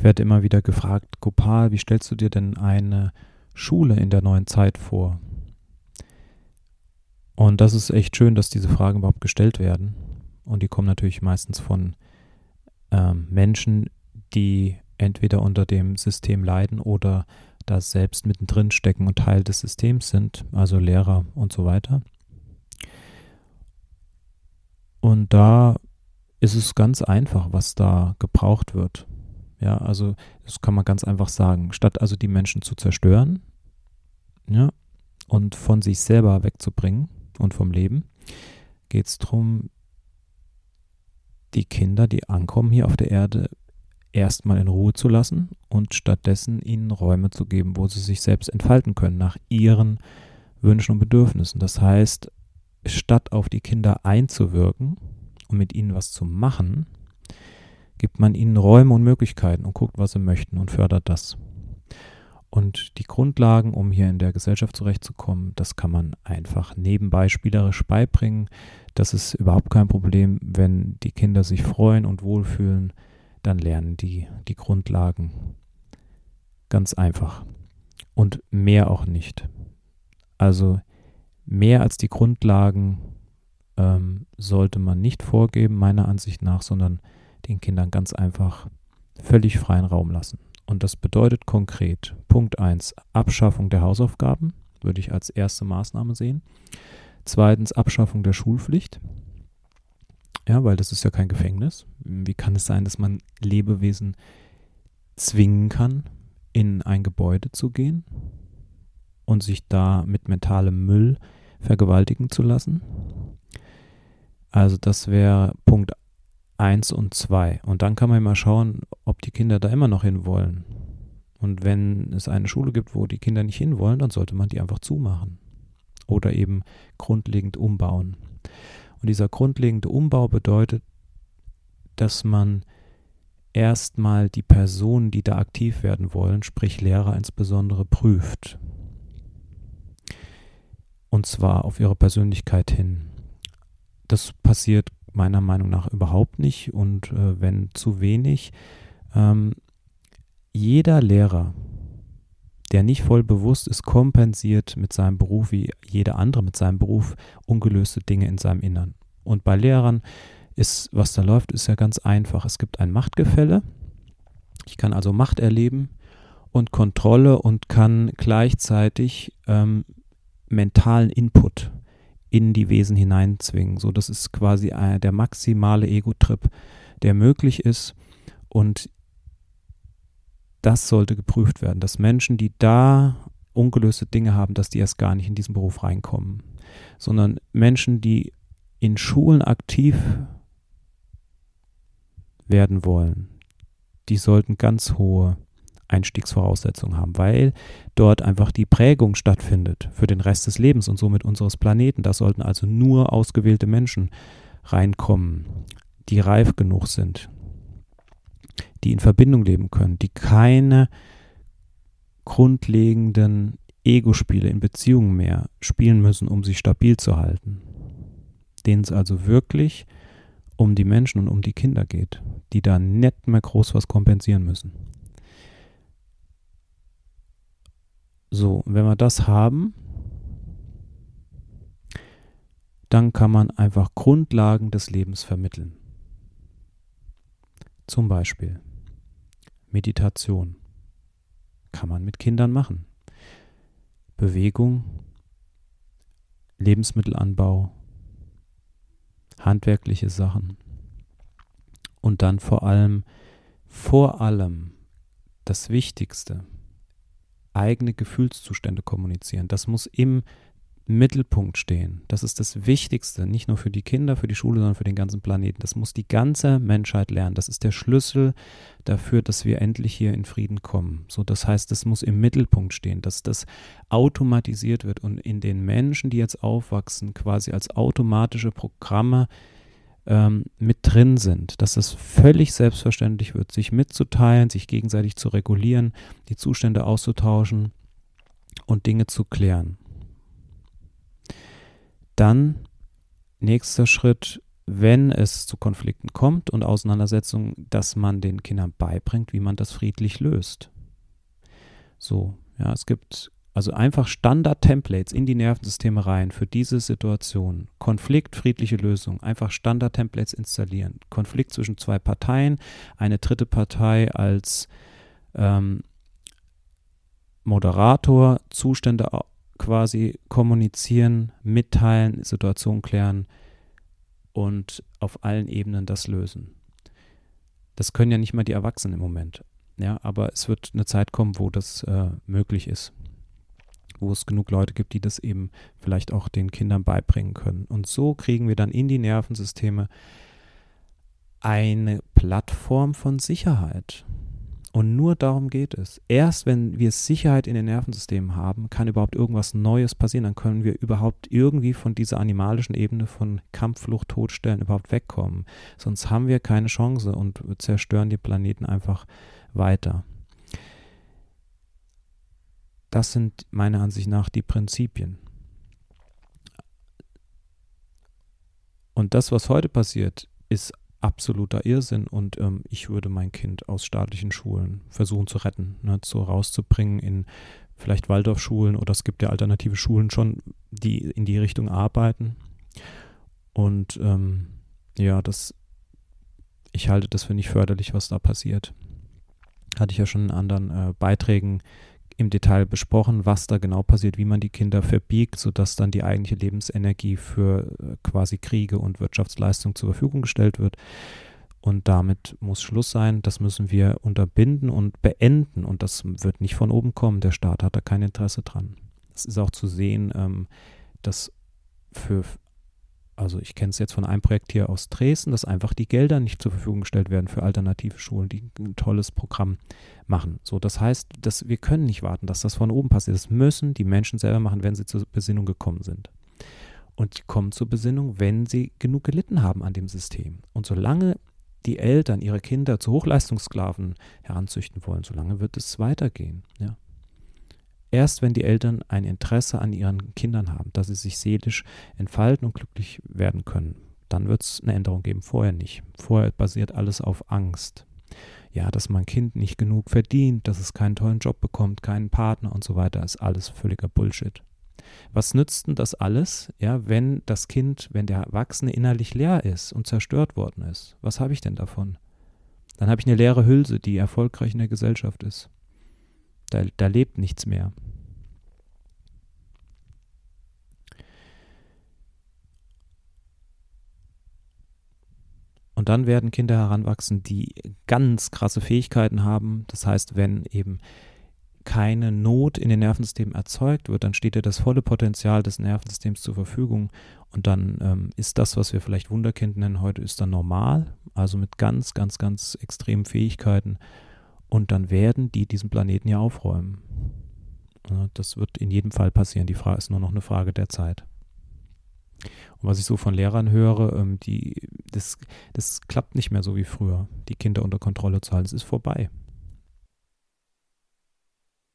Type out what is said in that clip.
werde immer wieder gefragt, Gopal, wie stellst du dir denn eine Schule in der neuen Zeit vor? Und das ist echt schön, dass diese Fragen überhaupt gestellt werden. Und die kommen natürlich meistens von Menschen, die entweder unter dem System leiden oder da selbst mittendrin stecken und Teil des Systems sind, also Lehrer und so weiter. Und da ist es ganz einfach, was da gebraucht wird. Ja, also das kann man ganz einfach sagen. Statt also die Menschen zu zerstören, ja, und von sich selber wegzubringen und vom Leben, geht es darum, die Kinder, die ankommen hier auf der Erde, erstmal in Ruhe zu lassen und stattdessen ihnen Räume zu geben, wo sie sich selbst entfalten können, nach ihren Wünschen und Bedürfnissen. Das heißt, statt auf die Kinder einzuwirken und mit ihnen was zu machen, gibt man ihnen Räume und Möglichkeiten und guckt, was sie möchten und fördert das. Und die Grundlagen, um hier in der Gesellschaft zurechtzukommen, das kann man einfach nebenbei spielerisch beibringen. Das ist überhaupt kein Problem. Wenn die Kinder sich freuen und wohlfühlen, dann lernen die Grundlagen ganz einfach. Und mehr auch nicht. Also mehr als die Grundlagen sollte man nicht vorgeben, meiner Ansicht nach, sondern den Kindern ganz einfach völlig freien Raum lassen. Und das bedeutet konkret, Punkt 1, Abschaffung der Hausaufgaben, würde ich als erste Maßnahme sehen. Zweitens, Abschaffung der Schulpflicht. Ja, weil das ist ja kein Gefängnis. Wie kann es sein, dass man Lebewesen zwingen kann, in ein Gebäude zu gehen und sich da mit mentalem Müll vergewaltigen zu lassen? Also das wäre Punkt 1 und 2. Und dann kann man mal schauen, ob die Kinder da immer noch hin wollen. Und wenn es eine Schule gibt, wo die Kinder nicht hin wollen, dann sollte man die einfach zumachen. Oder eben grundlegend umbauen. Und dieser grundlegende Umbau bedeutet, dass man erstmal die Personen, die da aktiv werden wollen, sprich Lehrer insbesondere, prüft. Und zwar auf ihre Persönlichkeit hin. Das passiert meiner Meinung nach überhaupt nicht und wenn zu wenig. Jeder Lehrer, der nicht voll bewusst ist, kompensiert mit seinem Beruf wie jeder andere mit seinem Beruf ungelöste Dinge in seinem Innern. Und bei Lehrern ist, was da läuft, ist ja ganz einfach. Es gibt ein Machtgefälle. Ich kann also Macht erleben und Kontrolle und kann gleichzeitig mentalen Input in die Wesen hineinzwingen. So, das ist quasi der maximale Ego-Trip, der möglich ist. Und das sollte geprüft werden, dass Menschen, die da ungelöste Dinge haben, dass die erst gar nicht in diesen Beruf reinkommen. Sondern Menschen, die in Schulen aktiv werden wollen, die sollten ganz hohe Einstiegsvoraussetzungen haben, weil dort einfach die Prägung stattfindet für den Rest des Lebens und somit unseres Planeten. Da sollten also nur ausgewählte Menschen reinkommen, die reif genug sind, die in Verbindung leben können, die keine grundlegenden Ego-Spiele in Beziehungen mehr spielen müssen, um sich stabil zu halten. Denen es also wirklich um die Menschen und um die Kinder geht, die da nicht mehr groß was kompensieren müssen. So, wenn wir das haben, dann kann man einfach Grundlagen des Lebens vermitteln. Zum Beispiel Meditation kann man mit Kindern machen. Bewegung, Lebensmittelanbau, handwerkliche Sachen. Und dann vor allem das Wichtigste, eigene Gefühlszustände kommunizieren. Das muss im Mittelpunkt stehen. Das ist das Wichtigste, nicht nur für die Kinder, für die Schule, sondern für den ganzen Planeten. Das muss die ganze Menschheit lernen. Das ist der Schlüssel dafür, dass wir endlich hier in Frieden kommen. So, das heißt, das muss im Mittelpunkt stehen, dass das automatisiert wird und in den Menschen, die jetzt aufwachsen, quasi als automatische Programme mit drin sind, dass es völlig selbstverständlich wird, sich mitzuteilen, sich gegenseitig zu regulieren, die Zustände auszutauschen und Dinge zu klären. Dann, nächster Schritt, wenn es zu Konflikten kommt und Auseinandersetzungen, dass man den Kindern beibringt, wie man das friedlich löst. So, ja, es gibt also einfach Standard-Templates in die Nervensysteme rein für diese Situation. Konflikt, friedliche Lösung. Einfach Standard-Templates installieren. Konflikt zwischen zwei Parteien, eine dritte Partei als Moderator, Zustände quasi kommunizieren, mitteilen, Situation klären und auf allen Ebenen das lösen. Das können ja nicht mal die Erwachsenen im Moment. Ja, aber es wird eine Zeit kommen, wo das möglich ist. Wo es genug Leute gibt, die das eben vielleicht auch den Kindern beibringen können. Und so kriegen wir dann in die Nervensysteme eine Plattform von Sicherheit. Und nur darum geht es. Erst wenn wir Sicherheit in den Nervensystemen haben, kann überhaupt irgendwas Neues passieren. Dann können wir überhaupt irgendwie von dieser animalischen Ebene von Kampf, Flucht, Todstellen überhaupt wegkommen. Sonst haben wir keine Chance und zerstören die Planeten einfach weiter. Das sind meiner Ansicht nach die Prinzipien. Und das, was heute passiert, ist absoluter Irrsinn und ich würde mein Kind aus staatlichen Schulen versuchen zu retten, ne, so rauszubringen in vielleicht Waldorfschulen oder es gibt ja alternative Schulen schon, die in die Richtung arbeiten. Und ich halte das für nicht förderlich, was da passiert. Hatte ich ja schon in anderen Beiträgen im Detail besprochen, was da genau passiert, wie man die Kinder verbiegt, sodass dann die eigentliche Lebensenergie für quasi Kriege und Wirtschaftsleistung zur Verfügung gestellt wird. Und damit muss Schluss sein. Das müssen wir unterbinden und beenden. Und das wird nicht von oben kommen. Der Staat hat da kein Interesse dran. Es ist auch zu sehen, dass also ich kenne es jetzt von einem Projekt hier aus Dresden, dass einfach die Gelder nicht zur Verfügung gestellt werden für alternative Schulen, die ein tolles Programm machen. So, das heißt, wir können nicht warten, dass das von oben passiert. Das müssen die Menschen selber machen, wenn sie zur Besinnung gekommen sind. Und die kommen zur Besinnung, wenn sie genug gelitten haben an dem System. Und solange die Eltern ihre Kinder zu Hochleistungssklaven heranzüchten wollen, solange wird es weitergehen. Ja. Erst wenn die Eltern ein Interesse an ihren Kindern haben, dass sie sich seelisch entfalten und glücklich werden können, dann wird es eine Änderung geben, vorher nicht. Vorher basiert alles auf Angst. Ja, dass mein Kind nicht genug verdient, dass es keinen tollen Job bekommt, keinen Partner und so weiter, ist alles völliger Bullshit. Was nützt denn das alles, ja, wenn der Erwachsene innerlich leer ist und zerstört worden ist? Was habe ich denn davon? Dann habe ich eine leere Hülse, die erfolgreich in der Gesellschaft ist. Da lebt nichts mehr. Und dann werden Kinder heranwachsen, die ganz krasse Fähigkeiten haben. Das heißt, wenn eben keine Not in den Nervensystemen erzeugt wird, dann steht ja das volle Potenzial des Nervensystems zur Verfügung. Und dann ist das, was wir vielleicht Wunderkind nennen heute, ist dann normal. Also mit ganz, ganz, ganz extremen Fähigkeiten. Und dann werden die diesen Planeten ja aufräumen. Das wird in jedem Fall passieren. Die Frage ist nur noch eine Frage der Zeit. Und was ich so von Lehrern höre, das klappt nicht mehr so wie früher, die Kinder unter Kontrolle zu halten. Es ist vorbei.